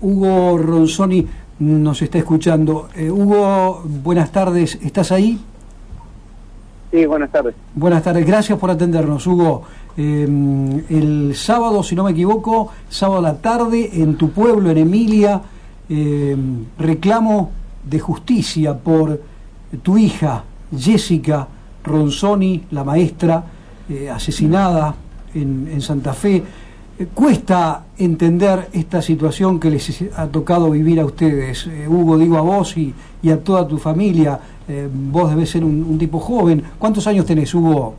Hugo Ronzoni nos está escuchando. Hugo, buenas tardes, ¿estás ahí? Sí, buenas tardes. Buenas tardes, gracias por atendernos, Hugo. El sábado, si no me equivoco, sábado a la tarde, en tu pueblo, en Emilia, reclamo de justicia por tu hija, Jessica Ronzoni, la maestra, asesinada en Santa Fe. Cuesta entender esta situación que les ha tocado vivir a ustedes, Hugo, digo a vos y a toda tu familia. Vos debés ser un tipo joven. ¿Cuántos años tenés, Hugo?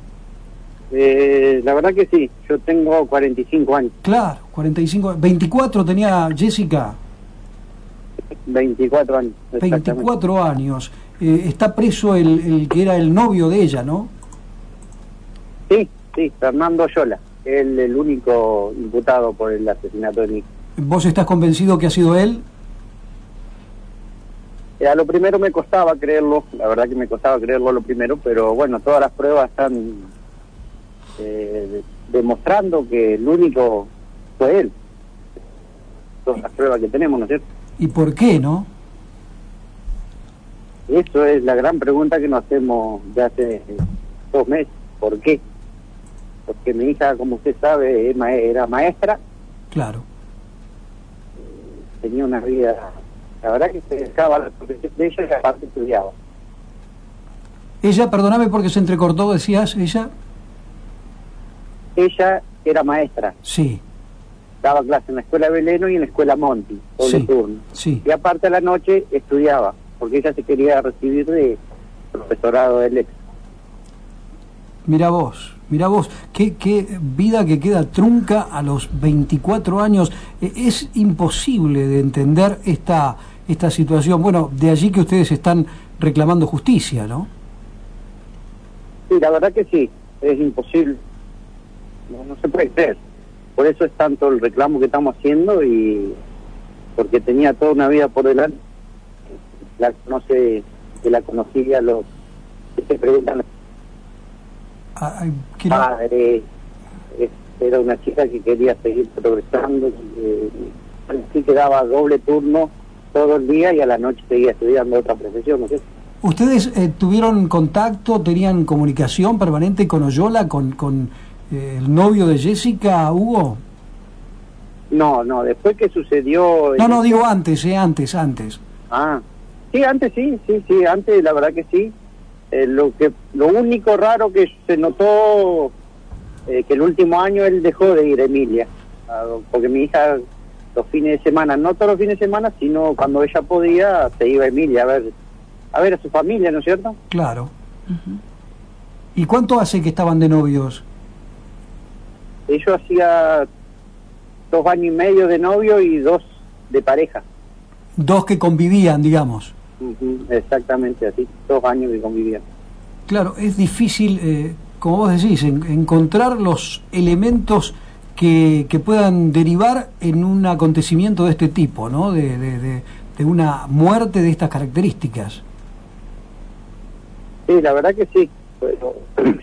La verdad que sí, yo tengo 45 años. Claro, 45. ¿24 tenía Jessica? 24 años. 24 años. Está preso el que era el novio de ella, ¿no? Sí, Fernando Yola. Él el único imputado por el asesinato de mi hija. ¿Vos estás convencido que ha sido él? A lo primero me costaba creerlo, la verdad que me costaba creerlo a lo primero, pero bueno, todas las pruebas están demostrando que el único fue él. Todas las pruebas que tenemos, ¿no es cierto? ¿Y por qué, no? Eso es la gran pregunta que nos hacemos de hace 2 meses. ¿Por qué? Porque mi hija, como usted sabe, era maestra. Claro. Tenía una vida, la verdad que se dejaba la profesión de ella y aparte estudiaba. Ella, perdóname porque se entrecortó, decías, ella. Ella era maestra. Sí. Daba clase en la escuela Beleno y en la escuela Monti, doble turno. Sí. Y aparte a la noche estudiaba, porque ella se quería recibir de profesorado del ex. Mira vos, qué vida que queda trunca a los 24 años. Es imposible de entender esta situación. Bueno, de allí que ustedes están reclamando justicia, ¿no? Sí, la verdad que sí, es imposible. No se puede creer. Por eso es tanto el reclamo que estamos haciendo y porque tenía toda una vida por delante. La conoce, que la conocía, los que se preguntan. Padre, era una chica que quería seguir progresando, sí que daba doble turno todo el día y a la noche seguía estudiando otra profesión, ¿no es cierto? ¿Ustedes tuvieron contacto, tenían comunicación permanente con Oyola, con el novio de Jessica, Hugo? No, después que sucedió... No, digo antes. Ah, sí, antes antes la verdad que sí. Lo único raro que se notó que el último año él dejó de ir a Emilia, porque mi hija los fines de semana, no todos los fines de semana, sino cuando ella podía, se iba a Emilia a ver a su familia, ¿no es cierto? Claro. ¿Y cuánto hace que estaban de novios? Ellos hacía 2 años y medio de novio y 2 de pareja. 2 que convivían, digamos. Exactamente así, 2 años que convivían. Claro, es difícil, como vos decís, encontrar los elementos que puedan derivar en un acontecimiento de este tipo, ¿no? De una muerte de estas características. Sí, la verdad que sí. Pero,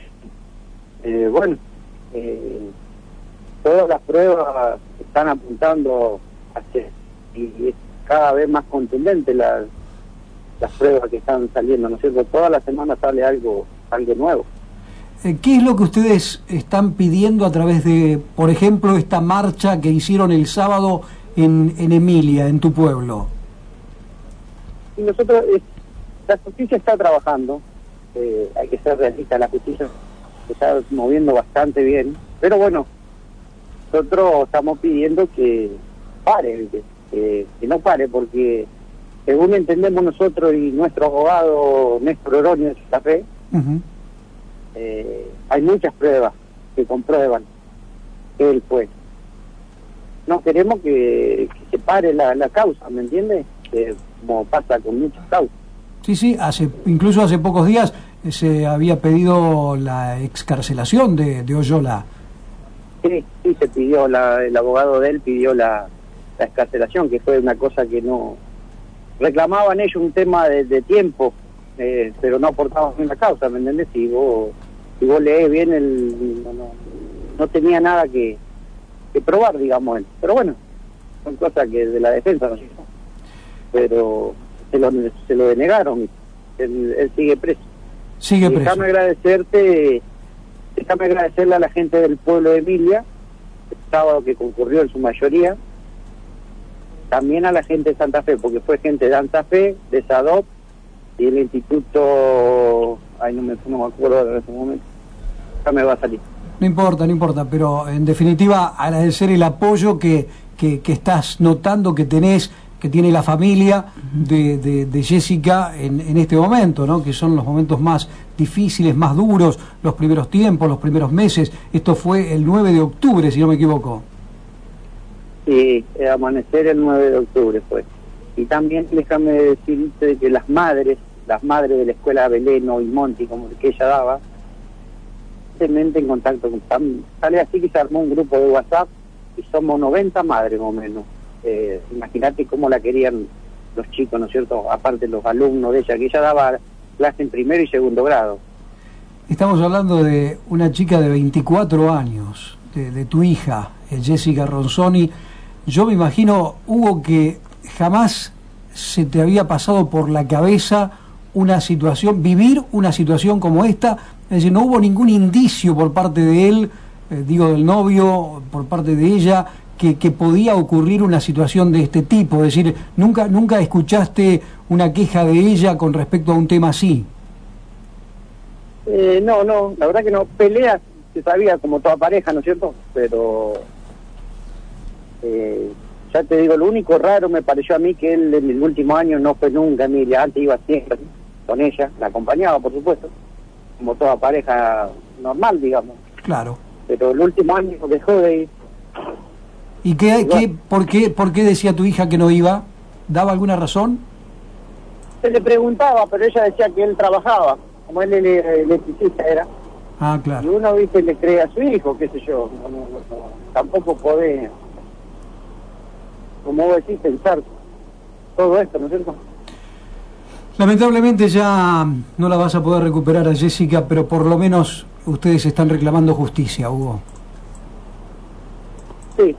todas las pruebas están apuntando hacia, y es cada vez más contundente las pruebas que están saliendo, ¿no es cierto? Toda la semana sale algo nuevo. ¿Qué es lo que ustedes están pidiendo a través de, por ejemplo, esta marcha que hicieron el sábado en Emilia, en tu pueblo? Y nosotros, la justicia está trabajando, hay que ser realista, la justicia se está moviendo bastante bien, pero bueno, nosotros estamos pidiendo que pare, que no pare, porque según entendemos nosotros y nuestro abogado Néstor Oroño de Santa Fe, hay muchas pruebas que comprueban que él fue. No queremos que se pare la causa, ¿me entiendes? Como pasa con muchas causas. Sí, incluso hace pocos días se había pedido la excarcelación de Oyola. Sí, se pidió, el abogado de él pidió la excarcelación, que fue una cosa que no... Reclamaban ellos un tema de tiempo, pero no aportaban una causa, ¿me entendés? Si vos lees bien, no tenía nada que probar, digamos él. Pero bueno, son cosas que de la defensa no sé, pero se lo denegaron. Él sigue preso. Sigue preso. Déjame agradecerle a la gente del pueblo de Emilia, el sábado que concurrió en su mayoría, también a la gente de Santa Fe, porque fue gente de Santa Fe, de SADOP y el instituto, no me acuerdo en ese momento, ya me va a salir. No importa, pero en definitiva agradecer el apoyo que estás notando que tenés, que tiene la familia de Jessica en este momento, ¿no? Que son los momentos más difíciles, más duros, los primeros tiempos, los primeros meses. Esto fue el 9 de octubre, si no me equivoco. Sí, amanecer el 9 de octubre fue. Y también déjame decirte que las madres de la escuela Beleno y Monti, como que ella daba, en contacto con sale así que se armó un grupo de WhatsApp y somos 90 madres más o menos. Imagínate cómo la querían los chicos, ¿no es cierto? Aparte los alumnos de ella, que ella daba clase en primero y segundo grado. Estamos hablando de una chica de 24 años, de tu hija, Jessica Ronzoni. Yo me imagino, Hugo, que jamás se te había pasado por la cabeza vivir una situación como esta. Es decir, no hubo ningún indicio por parte de él, del novio, por parte de ella, que podía ocurrir una situación de este tipo. Es decir, nunca escuchaste una queja de ella con respecto a un tema así. No, la verdad que no. Peleas se sabía como toda pareja, ¿no es cierto? Pero ya te digo, lo único raro me pareció a mí que él en el último año no fue nunca, Emilia, antes iba siempre con ella, la acompañaba por supuesto, como toda pareja normal, digamos. Claro. Pero el último año dejó de ir. ¿Y por qué decía tu hija que no iba? ¿Daba alguna razón? Se le preguntaba, pero ella decía que él trabajaba, como él electricista era. Ah, claro. Y uno, viste, le cree a su hijo, qué sé yo, tampoco podés, como vos decís, pensar todo esto, ¿no es cierto? Lamentablemente ya no la vas a poder recuperar a Jessica, pero por lo menos ustedes están reclamando justicia, Hugo. Sí,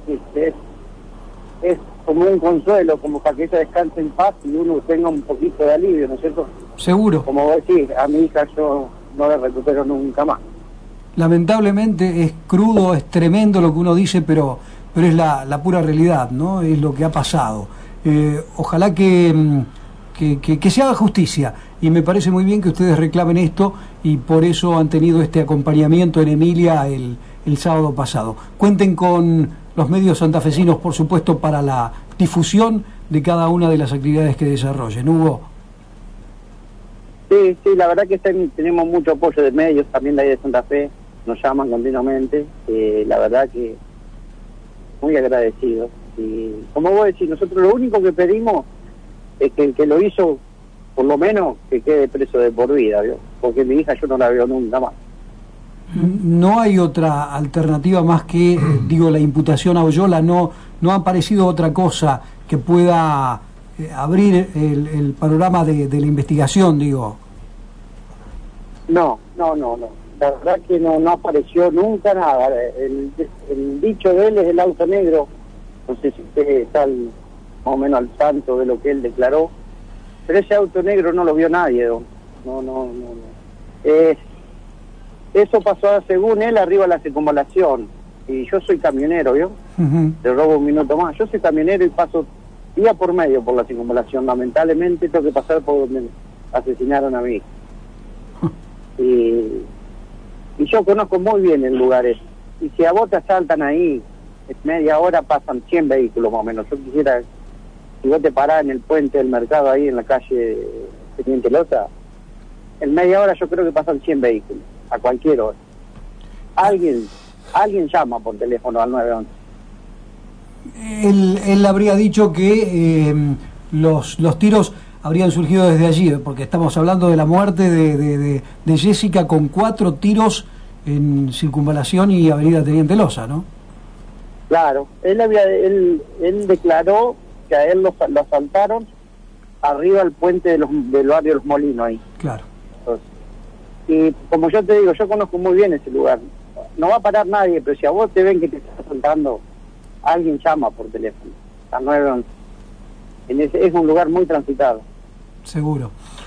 es como un consuelo, como para que ella descanse en paz y uno tenga un poquito de alivio, ¿no es cierto? Seguro. Como vos decís, a mi hija yo no la recupero nunca más. Lamentablemente es crudo, es tremendo lo que uno dice, pero es la pura realidad, ¿no? Es lo que ha pasado. Ojalá que se haga justicia, y me parece muy bien que ustedes reclamen esto, y por eso han tenido este acompañamiento en Emilia el sábado pasado. Cuenten con los medios santafesinos, por supuesto, para la difusión de cada una de las actividades que desarrollen. Hugo. Sí, la verdad que tenemos mucho apoyo de medios, también de ahí de Santa Fe, nos llaman continuamente, la verdad que muy agradecidos. Y como vos decís, nosotros lo único que pedimos es que el que lo hizo, por lo menos, que quede preso de por vida, ¿vio? Porque mi hija yo no la veo nunca más. No hay otra alternativa más que, la imputación a Oyola. No ha aparecido otra cosa que pueda abrir el panorama de la investigación, digo. No. La verdad que no apareció nunca nada. El dicho de él es el auto negro. No sé si usted está más o menos al tanto de lo que él declaró. Pero ese auto negro no lo vio nadie, don. No. Eso pasó, según él, arriba de la circunvalación. Y yo soy camionero, ¿vio? Te robo un minuto más. Yo soy camionero y paso día por medio por la circunvalación. Lamentablemente tengo que pasar por donde asesinaron a mi hija. Y yo conozco muy bien el lugar ese. Y si a vos te asaltan ahí, en media hora pasan 100 vehículos más o menos. Yo quisiera, si vos te parás en el puente del mercado ahí en la calle Teniente Lota, en media hora yo creo que pasan 100 vehículos, a cualquier hora. Alguien llama por teléfono al 911. Él habría dicho que los tiros habrían surgido desde allí, porque estamos hablando de la muerte de Jessica con 4 tiros en Circunvalación y Avenida Teniente Loza, ¿no? Claro, él declaró que a él lo asaltaron arriba del puente del barrio Los Molinos ahí. Claro. Entonces, y como yo te digo, yo conozco muy bien ese lugar. No va a parar nadie, pero si a vos te ven que te están asaltando, alguien llama por teléfono, al 911. Es un lugar muy transitado. Seguro.